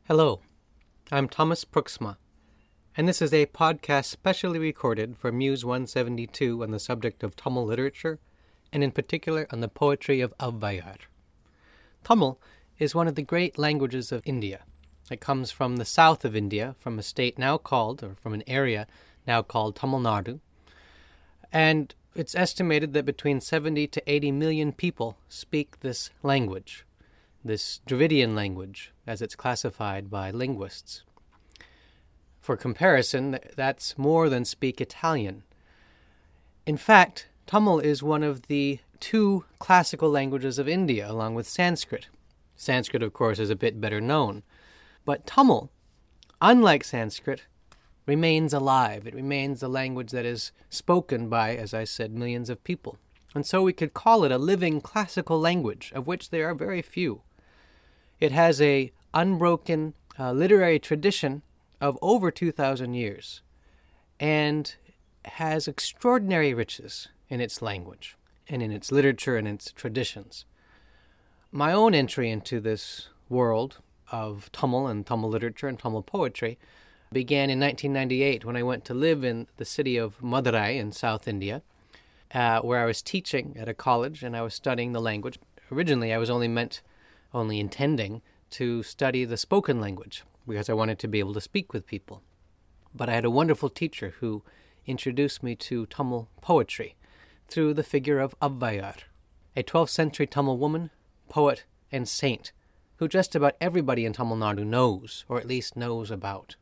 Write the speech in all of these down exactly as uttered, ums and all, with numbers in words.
Hello, I'm Thomas Pruxma, and this is a podcast specially recorded for Muse one seventy-two on the subject of Tamil literature, and in particular on the poetry of Avvaiyar. Tamil is one of the great languages of India. It comes from the south of India, from a state now called, or from an area now called Tamil Nadu, and it's estimated that between seventy to eighty million people speak this language, this Dravidian language, as it's classified by linguists. For comparison, that's more than speak Italian. In fact, Tamil is one of the two classical languages of India, along with Sanskrit. Sanskrit, of course, is a bit better known. But Tamil, unlike Sanskrit, remains alive. It remains a language that is spoken by, as I said, millions of people. And so we could call it a living classical language, of which there are very few. It has a unbroken uh, literary tradition of over two thousand years and has extraordinary riches in its language and in its literature and its traditions. My own entry into this world of Tamil and Tamil literature and Tamil poetry began in nineteen ninety-eight when I went to live in the city of Madurai in South India, uh, where I was teaching at a college and I was studying the language. Originally, I was only meant only intending to study the spoken language because I wanted to be able to speak with people. But I had a wonderful teacher who introduced me to Tamil poetry through the figure of Avvaiyar, a twelfth century Tamil woman, poet, and saint who just about everybody in Tamil Nadu knows, or at least knows about.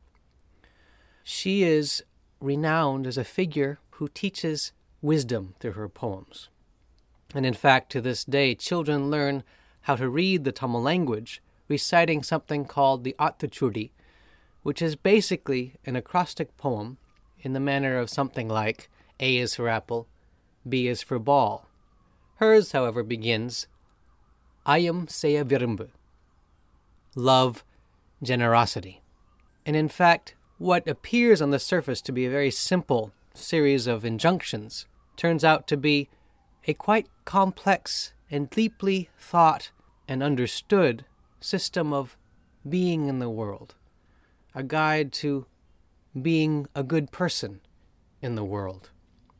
She is renowned as a figure who teaches wisdom through her poems. And in fact, to this day, children learn how to read the Tamil language, reciting something called the Athachudi, which is basically an acrostic poem in the manner of something like A is for apple, B is for ball. Hers, however, begins, Ayam Seya Virumbu, love, generosity. And in fact, what appears on the surface to be a very simple series of injunctions turns out to be a quite complex and deeply thought and understood system of being in the world, a guide to being a good person in the world.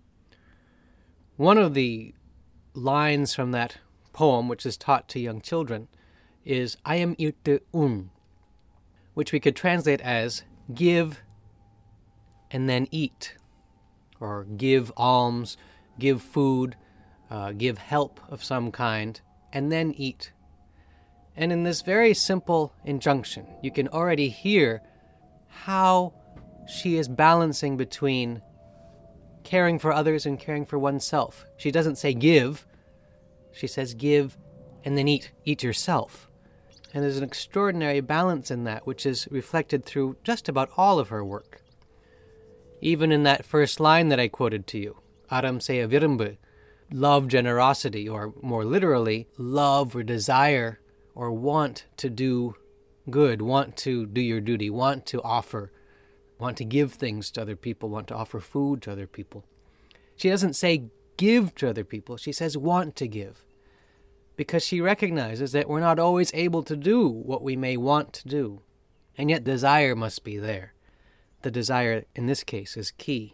One of the lines from that poem, which is taught to young children, is Ayam irte un, which we could translate as give and then eat, or give alms, give food, uh, give help of some kind, and then eat. And in this very simple injunction, you can already hear how she is balancing between caring for others and caring for oneself. She doesn't say give, she says give and then eat, eat yourself. And there's an extraordinary balance in that, which is reflected through just about all of her work. Even in that first line that I quoted to you, Aram Seya Virumbu, love, generosity, or more literally, love or desire or want to do good, want to do your duty, want to offer, want to give things to other people, want to offer food to other people. She doesn't say give to other people, she says want to give. Because she recognizes that we're not always able to do what we may want to do. And yet desire must be there. The desire, in this case, is key.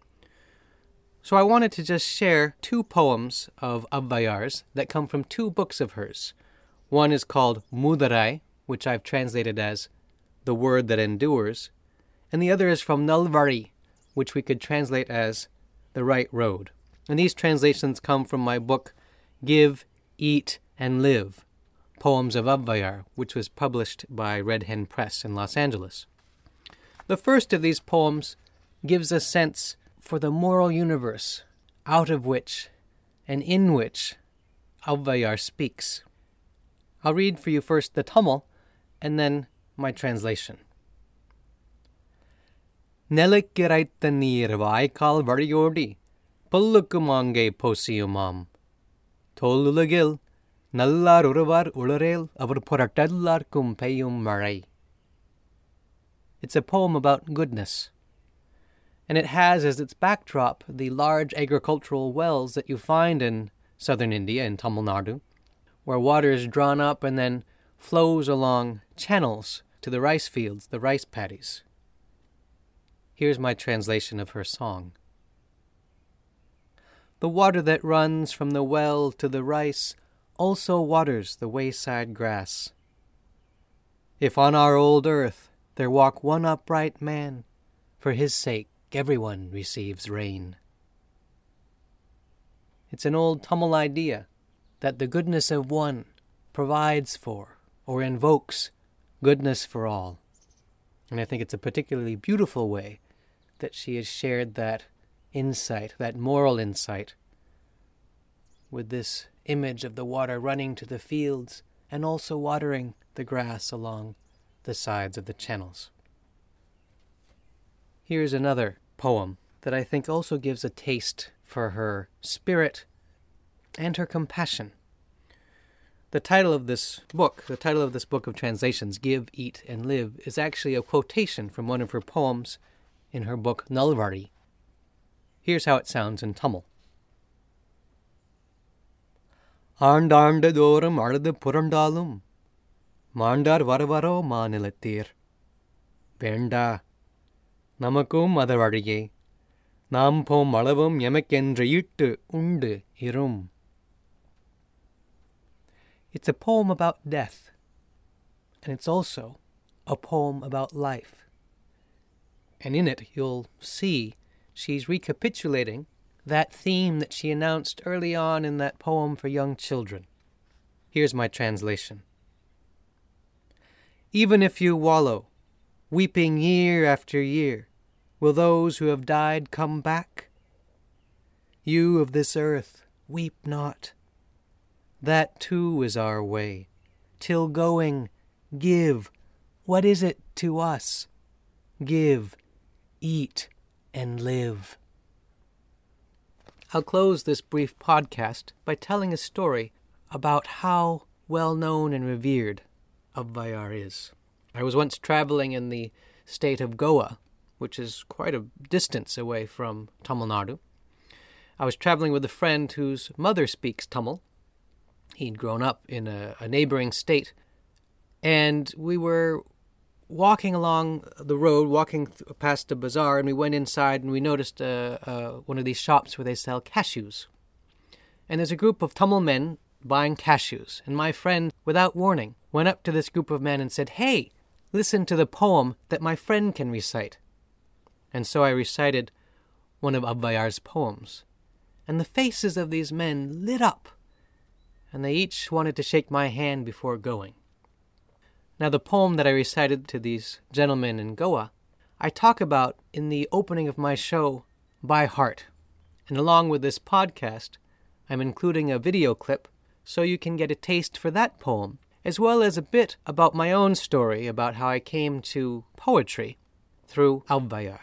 So I wanted to just share two poems of Avvaiyar's that come from two books of hers. One is called Mudarai, which I've translated as the word that endures, and the other is from Nalvari, which we could translate as the right road. And these translations come from my book, Give, Eat, and Live, Poems of Avvaiyar, which was published by Red Hen Press in Los Angeles. The first of these poems gives a sense for the moral universe out of which and in which Avvaiyar speaks. I'll read for you first the Tamil and then my translation. Nelikkiraitha neer vaikal variyodi pullukkumange posiyumam Tolulagil nallar uruvar ularel avar porattellarkum peyum marai. It's a poem about goodness, and it has as its backdrop the large agricultural wells that you find in southern India, in Tamil Nadu, where water is drawn up and then flows along channels to the rice fields, the rice paddies. Here's my translation of her song. The water that runs from the well to the rice also waters the wayside grass. If on our old earth there walk one upright man, for his sake everyone receives rain. It's an old Tamil idea that the goodness of one provides for or invokes goodness for all. And I think it's a particularly beautiful way that she has shared that insight, that moral insight, with this image of the water running to the fields and also watering the grass along the sides of the channels. Here's another poem that I think also gives a taste for her spirit and her compassion. The title of this book, the title of this book of translations, Give, Eat, and Live, is actually a quotation from one of her poems in her book Nalvari. Here's how it sounds in Tamil. ஆண்டாண்டு தோறும் அழுது புரண்டாலும் மாண்டார் வரவரோ மாநிலத்தீர் வேண்டா நமக்கும் அது வழியே நாம் போம் அளவும் எமக்கென்று ஈட்டு உண்டு இரும். It's a poem about death, and it's also a poem about life. And in it, you'll see she's recapitulating that theme that she announced early on in that poem for young children. Here's my translation. Even if you wallow, weeping year after year, will those who have died come back? You of this earth, weep not. That too is our way. Till going, give. What is it to us? Give, eat, and live. I'll close this brief podcast by telling a story about how well-known and revered Avvaiyar is. I was once traveling in the state of Goa, which is quite a distance away from Tamil Nadu. I was traveling with a friend whose mother speaks Tamil. He'd grown up in a, a neighboring state, and we were walking along the road, walking th- past the bazaar, and we went inside and we noticed uh, uh, one of these shops where they sell cashews. And there's a group of Tamil men buying cashews, and my friend, without warning, went up to this group of men and said, "Hey, listen to the poem that my friend can recite." And so I recited one of Avvaiyar's poems, and the faces of these men lit up, and they each wanted to shake my hand before going. Now, the poem that I recited to these gentlemen in Goa, I talk about in the opening of my show by heart. And along with this podcast, I'm including a video clip so you can get a taste for that poem, as well as a bit about my own story about how I came to poetry through Avvaiyar.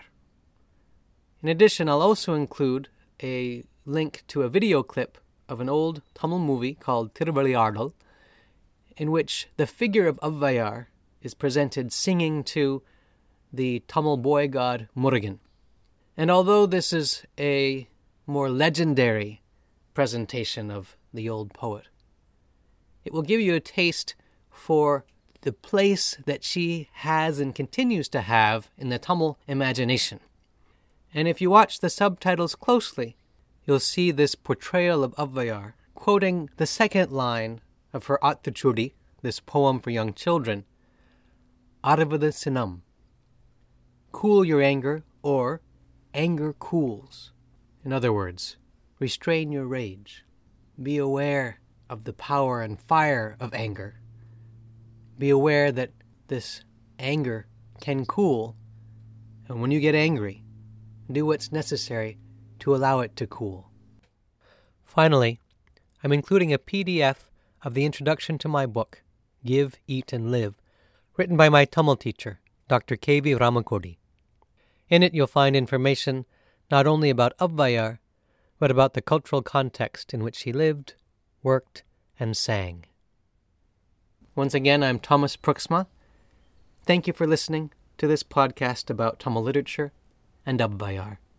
In addition, I'll also include a link to a video clip of an old Tamil movie called Thiruviliyadal, in which the figure of Avvaiyar is presented singing to the Tamil boy god Murugan. And although this is a more legendary presentation of the old poet, it will give you a taste for the place that she has and continues to have in the Tamil imagination. And if you watch the subtitles closely, you'll see this portrayal of Avvaiyar quoting the second line of her Athuchudi, this poem for young children, Aravada Sinam. Cool your anger, or anger cools. In other words, restrain your rage. Be aware of the power and fire of anger. Be aware that this anger can cool, and when you get angry, do what's necessary to allow it to cool. Finally, I'm including a P D F of the introduction to my book, Give, Eat, and Live, written by my Tamil teacher, Doctor K V Ramakodi. In it, you'll find information not only about Avvaiyar, but about the cultural context in which he lived, worked, and sang. Once again, I'm Thomas Pruksma. Thank you for listening to this podcast about Tamil literature and Avvaiyar.